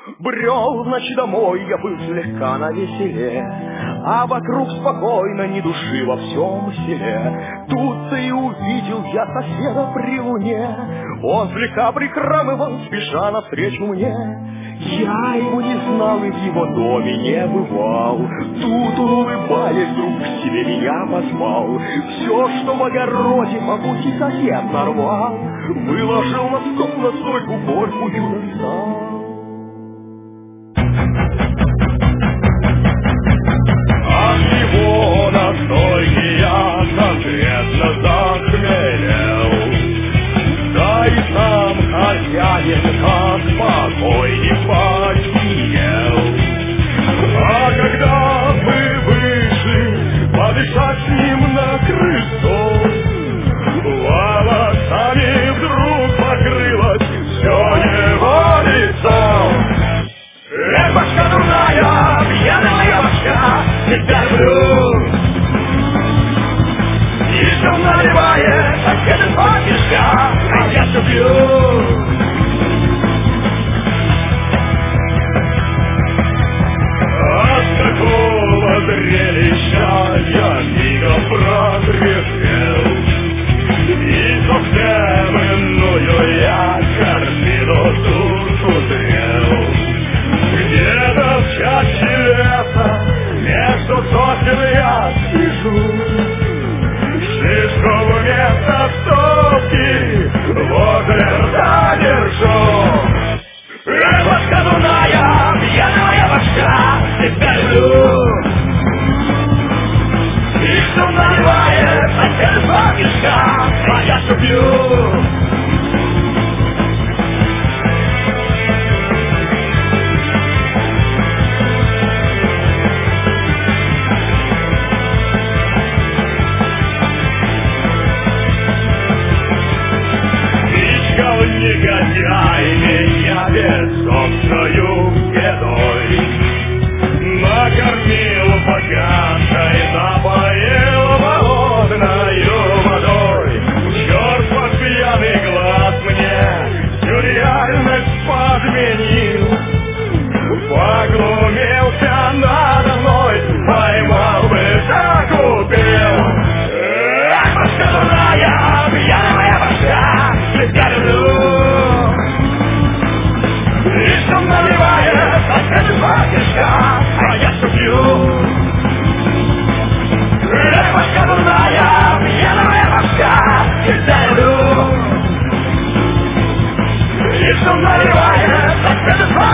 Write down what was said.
Брел в ночь домой, я был слегка навеселе, а вокруг спокойно, ни души во всем селе. Тут-то и увидел я соседа при луне, он слегка прихрамывал, спеша навстречу мне. Я его не знал и в его доме не бывал. Тут он, улыбаясь, вдруг к себе меня позвал. Все, что в огороде по пути сосед нарвал, выложил на стол настойку горькую достал. От его настойки я конкретно захмелел. Да и сам хозяин как покойник посидел. А когда мы вышли подышать с ним на крыльцо, волосами вдруг покрылось все его лицо. Эх, башка дурная, пьяная башка, тебя люблю. И что наливает, так это два мешка, а я люблю. От такого зрелища я мигом прогревел, и совсем иную я картину тут узрел. Где-то в чаще леса между сосен я сижу, шишку вместо стопки возле рта держу. Эх, башка дурная, пьяная башка, тебя люблю. И что наливает, хотя два мешка, а я люблю. Негодяй меня бессовестною бедой накормил богатой, напоил холодною водой. Черт под пьяный глаз мне всю реальность подменил, поглумился надо мной, поймал бы, закупил. Эх, башка дурная, пьяная башка, тебя люблю. Наливает, это два мешка, а я шучу. Эх, башка дурная, пьяная башка, тебя люблю. И что наливает, это два